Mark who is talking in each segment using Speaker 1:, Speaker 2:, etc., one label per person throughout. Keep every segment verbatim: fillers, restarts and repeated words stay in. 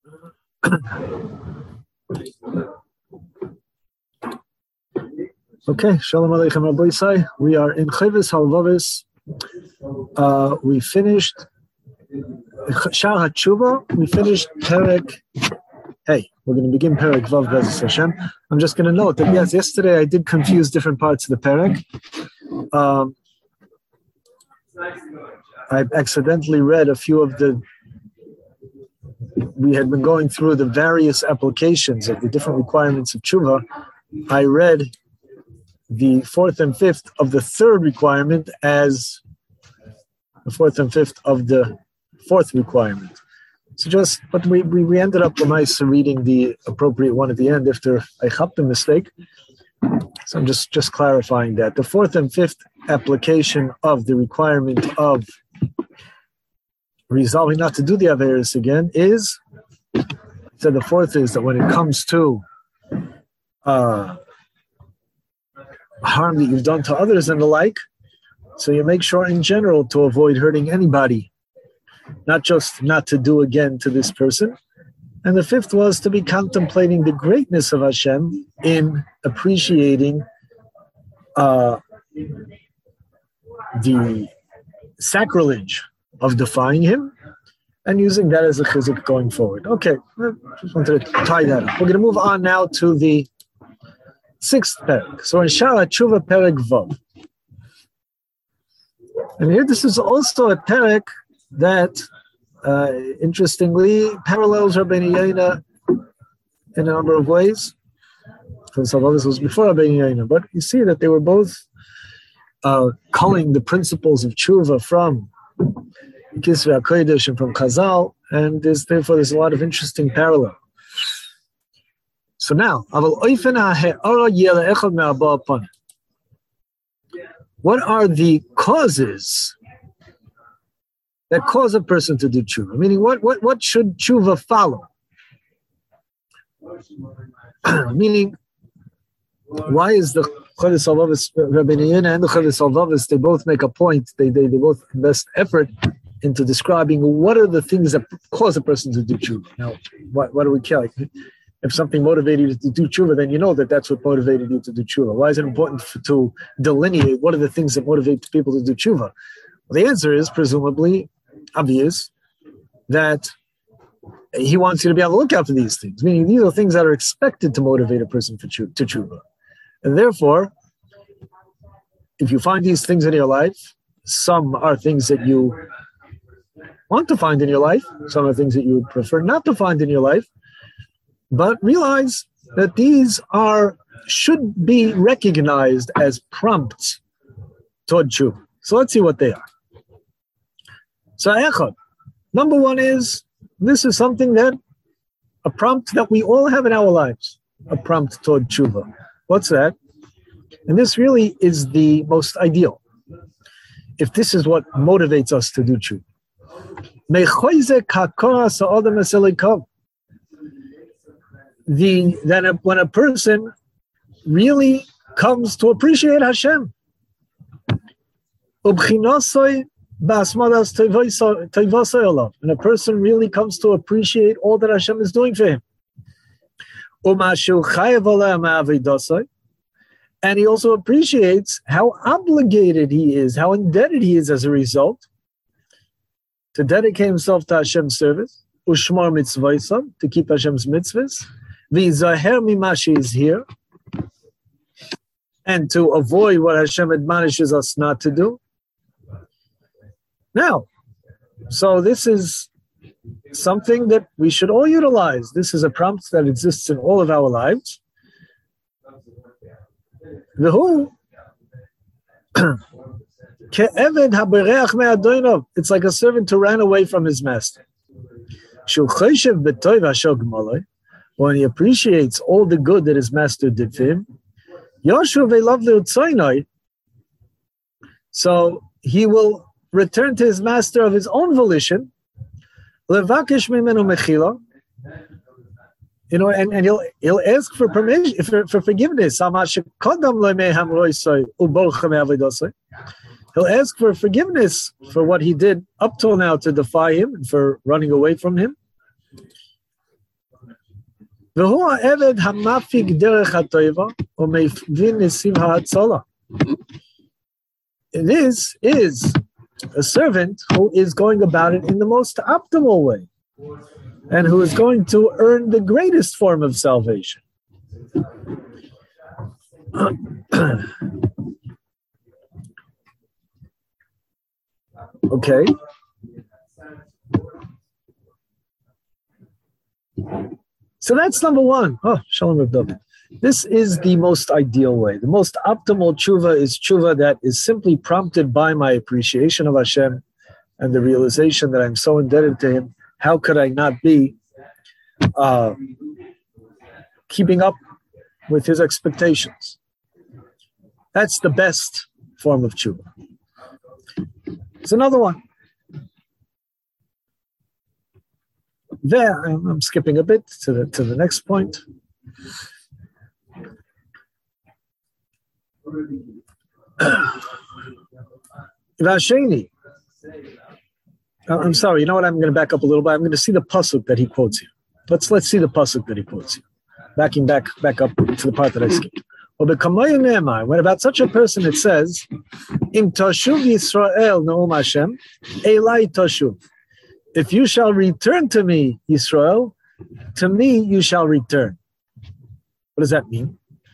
Speaker 1: Okay, Shalom Aleichem Rabbi Isai. We are in Chovos HaLevavos. Uh, we finished Sha'ar HaTshuva. We finished Perek. Hey, we're going to begin Perek Vav B'ezras Hashem. I'm just going to note that yes, yesterday I did confuse different parts of the Perek. Um, I accidentally read a few of the. We had been going through the various applications of the different requirements of Tshuva. I read the fourth and fifth of the third requirement as the fourth and fifth of the fourth requirement. So just, but we, we, we ended up nice reading the appropriate one at the end after I chopped the mistake. So I'm just, just clarifying that. The fourth and fifth application of the requirement of resolving not to do the Averis again is, so the fourth is that when it comes to uh, harm that you've done to others and the like, so you make sure in general to avoid hurting anybody, not just not to do again to this person. And the fifth was to be contemplating the greatness of Hashem in appreciating uh, the sacrilege of defying him and using that as a chizuk going forward. Okay, just wanted to tie that up. We're going to move on now to the sixth perek. So in Sha'ar HaTshuva Perek Vav. And here this is also a perek that, uh, interestingly, parallels Rabbeinu Yonah in a number of ways. Because this was before Rabbeinu Yonah, but you see that they were both uh, culling the principles of Tshuva from Kisvei HaKodesh and from Chazal, and there's, therefore there's a lot of interesting parallel. So now, what are the causes that cause a person to do tshuva? Meaning, what, what, what should tshuva follow? Meaning, why is the Chovos HaLevavos, Rabbeinu Yonah and the Chovos HaLevavos, they both make a point, they, they, they both invest effort into describing what are the things that cause a person to do tshuva. Now, what, what do we care? Like, if something motivated you to do tshuva, then you know that that's what motivated you to do tshuva. Why is it important for, to delineate what are the things that motivate people to do tshuva? Well, the answer is presumably obvious, that he wants you to be on the lookout for these things, meaning these are things that are expected to motivate a person for tshuva, to tshuva. And therefore, if you find these things in your life, some are things that you want to find in your life, some are things that you would prefer not to find in your life, but realize that these are should be recognized as prompts toward tshuva. So let's see what they are. So echad, number one is, this is something that, a prompt that we all have in our lives, a prompt toward tshuva. What's that? And this really is the most ideal, if this is what motivates us to do tshuva. The, that a, when a person really comes to appreciate Hashem, and a person really comes to appreciate all that Hashem is doing for him, and he also appreciates how obligated he is, how indebted he is as a result, to dedicate himself to Hashem's service, ushmar mitzvahs, to keep Hashem's mitzvahs, v'zaher mimashi is here, and to avoid what Hashem admonishes us not to do. Now, so this is something that we should all utilize. This is a prompt that exists in all of our lives. V'hu ke'eved habereach me'adoinov. It's like a servant who ran away from his master. Shu choshev b'toiv asher gmaloi. When he appreciates all the good that his master did for him, Yoshu ve'lav le'utzoinoi. So he will return to his master of his own volition, levakesh mimenu mechila. You know, and, and he'll he'll ask for permission, for, for forgiveness. He'll ask for forgiveness for what he did up till now to defy him and for running away from him. והוא העבד המפיק דרך הטובה ומבין ניסים ההצלה. This is a servant who is going about it in the most optimal way and who is going to earn the greatest form of salvation. Okay. So that's number one. Oh, Shalom Rav David. This is the most ideal way. The most optimal tshuva is tshuva that is simply prompted by my appreciation of Hashem and the realization that I'm so indebted to Him. How could I not be uh, keeping up with His expectations? That's the best form of tshuva. It's another one. There, I'm skipping a bit to the to the next point. Vasheni. I'm sorry. You know what? I'm going to back up a little bit. I'm going to see the pasuk that he quotes here. Let's let's see the pasuk that he quotes here. Backing back back up to the part that I skipped. When about such a person it says, "Im tashuv Yisrael na'um Hashem, Elai tashuv." If you shall return to me, Yisrael, to me you shall return. What does that mean?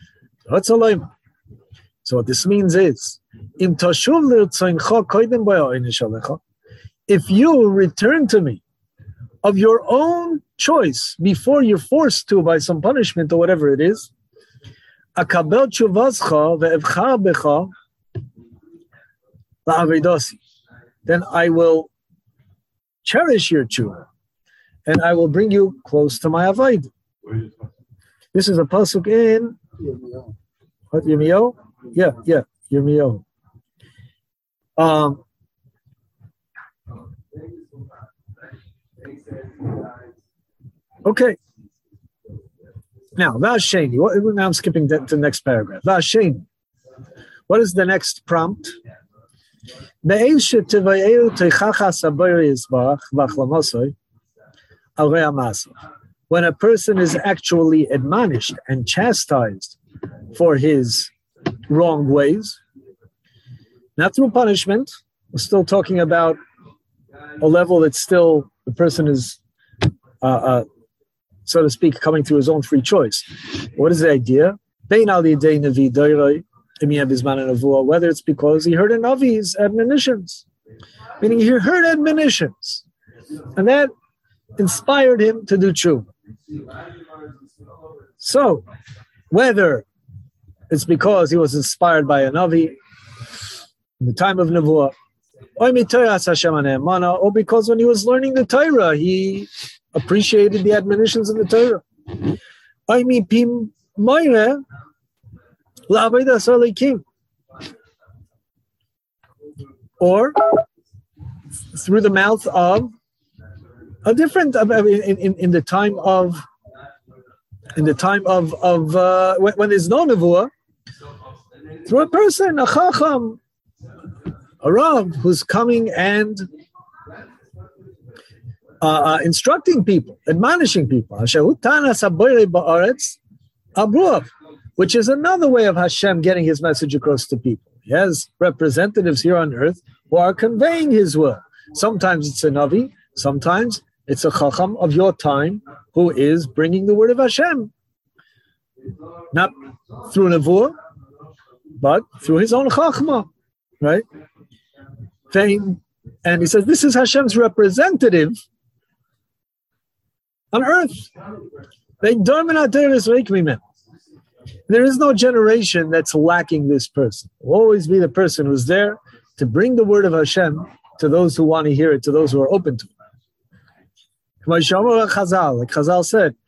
Speaker 1: So what this means is, if you return to me of your own choice before you're forced to by some punishment or whatever it is, then I will cherish your tshuva, and I will bring you close to my avoid. This is a pasuk in what, Yirmiyahu? Yeah, yeah, Yirmiyahu. Um, okay. Now, Vasheni. What, now I'm skipping to the next paragraph. Vasheni. What is the next prompt? When a person is actually admonished and chastised for his wrong ways, not through punishment, we're still talking about a level that's still, the person is, uh, uh, so to speak, coming through his own free choice. What is the idea? Whether it's because he heard a Navi's admonitions, meaning he heard admonitions, and that inspired him to do tshuva. So, whether it's because he was inspired by a Navi in the time of Nevuah, or because when he was learning the Torah, he appreciated the admonitions in the Torah. Or through the mouth of a different in, in, in the time of in the time of of uh, when, when there's no nevuah, through a person, a chacham, a rav who's coming and uh, uh, instructing people, admonishing people. Which is another way of Hashem getting His message across to people. He has representatives here on earth who are conveying His will. Sometimes it's a Navi, sometimes it's a Chacham of your time who is bringing the word of Hashem. Not through Nevuah, but through his own Chachma, right? And he says, this is Hashem's representative on earth. There is no generation that's lacking this person. It will always be the person who's there to bring the word of Hashem to those who want to hear it, to those who are open to it. Like Chazal said,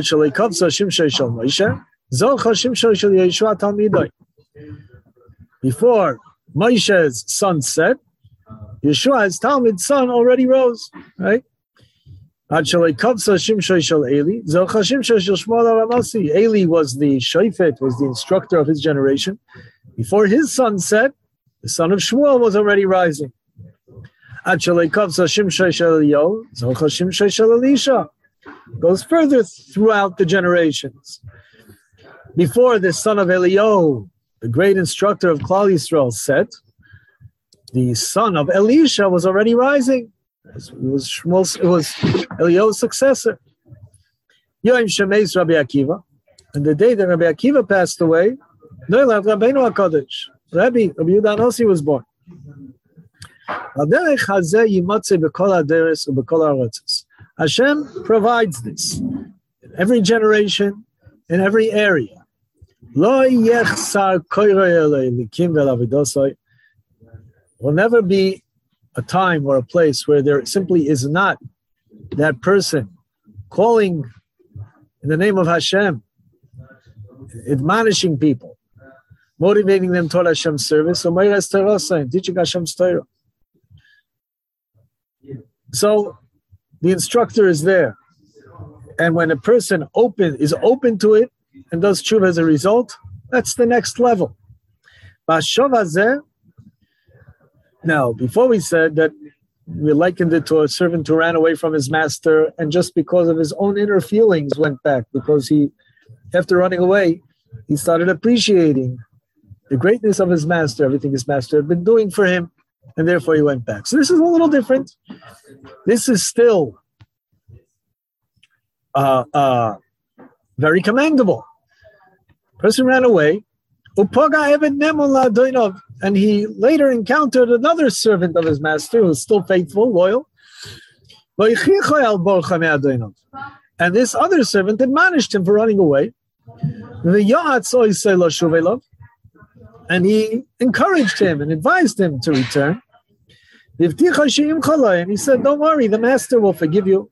Speaker 1: before Moshe's sun set, Yeshua's Talmud son already rose, right? Eli was the Shofet, was the instructor of his generation. Before his son set, the son of Shmuel was already rising. goes further throughout the generations. Before the son of Eliyahu, the great instructor of Klal Yisrael, said, the son of Elisha was already rising. It was, it was, it was Eliyahu's successor. Yom Shemeis Rabbi Akiva, and the day that Rabbi Akiva passed away, Noelav Rabbeinu HaKadosh, Rabbi, Rabbi Yehuda HaNasi was born. Hashem provides this in every generation, in every area. Will never be a time or a place where there simply is not that person calling in the name of Hashem, admonishing people, motivating them toward Hashem's service, so teaching Hashem's Torah. So the instructor is there, and when a person open is open to it and does tshuva as a result, that's the next level. Now, before we said that we likened it to a servant who ran away from his master and just because of his own inner feelings went back, because he, after running away, he started appreciating the greatness of his master, everything his master had been doing for him, and therefore he went back. So this is a little different. This is still uh, uh, very commendable. Person ran away, and he later encountered another servant of his master who was still faithful, loyal. And this other servant admonished him for running away. And he encouraged him and advised him to return. And he said, don't worry, the master will forgive you.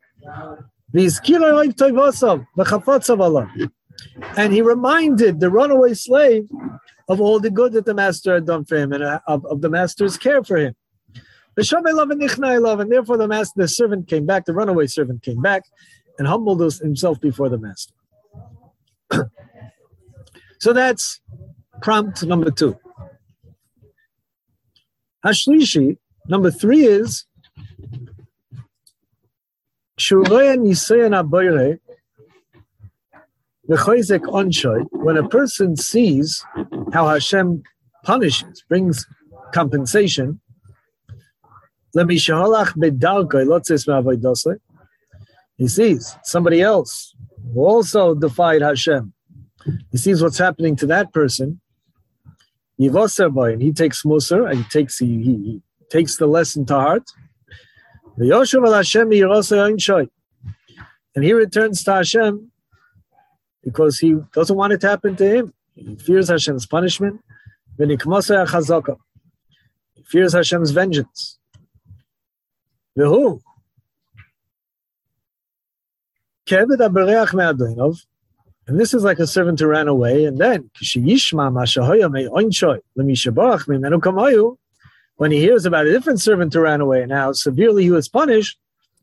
Speaker 1: And he reminded the runaway slave of all the good that the master had done for him and of, of the master's care for him. And therefore the master, the servant came back, the runaway servant came back and humbled himself before the master. So that's prompt number two. Hashlishi, number three is when a person sees how Hashem punishes, brings compensation, he sees somebody else who also defied Hashem. He sees what's happening to that person. And he takes Musar, and he takes he, he, he takes the lesson to heart. And he returns to Hashem because he doesn't want it to happen to him. He fears Hashem's punishment. He fears Hashem's vengeance. And this is like a servant who ran away, and then when he hears about a different servant who ran away and how severely he was punished,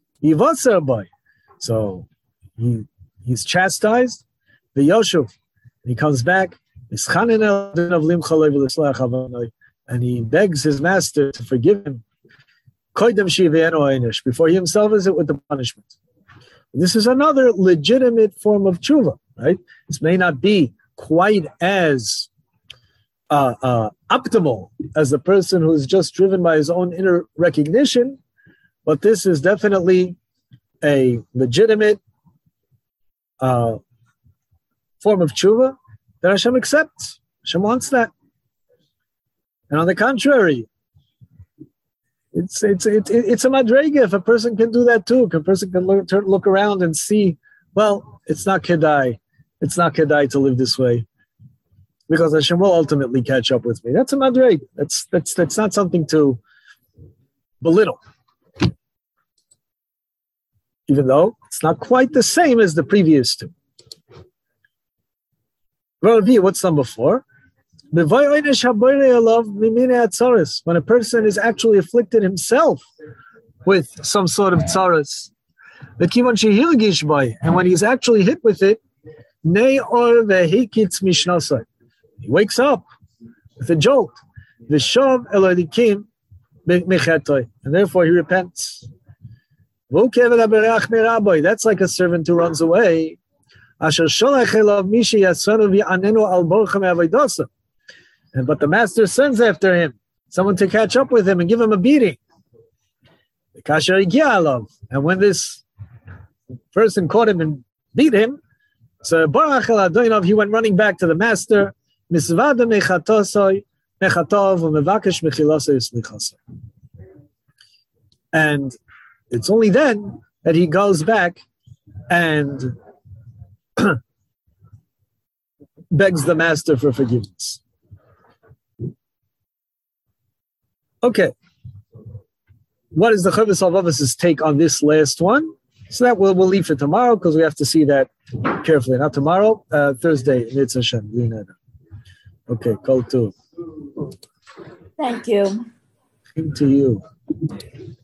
Speaker 1: so he he's chastised. The Yoshuv, he comes back, and he begs his master to forgive him before he himself is it with the punishment. This is another legitimate form of tshuva, right? This may not be quite as uh, uh, optimal as the person who is just driven by his own inner recognition, but this is definitely a legitimate uh, form of tshuva that Hashem accepts. Hashem wants that. And on the contrary, it's it's it's it's a madrega if a person can do that too. If a person can look, turn, look around and see, well, it's not kedai. It's not kedai to live this way because Hashem will ultimately catch up with me. That's a madrega. That's that's that's not something to belittle, even though it's not quite the same as the previous two. What's number four? When a person is actually afflicted himself with some sort of tzaras, and when he's actually hit with it, he wakes up with a jolt, and therefore he repents. That's like a servant who runs away. And, but the master sends after him someone to catch up with him and give him a beating. And when this person caught him and beat him, so he went running back to the master. And it's only then that he goes back and begs the master for forgiveness. Okay. What is the Chovos HaLevavos' take on this last one? So that we'll, we'll leave for tomorrow because we have to see that carefully. Not tomorrow, uh, Thursday. It's Hashem. Okay, call two.
Speaker 2: Thank you.
Speaker 1: To you.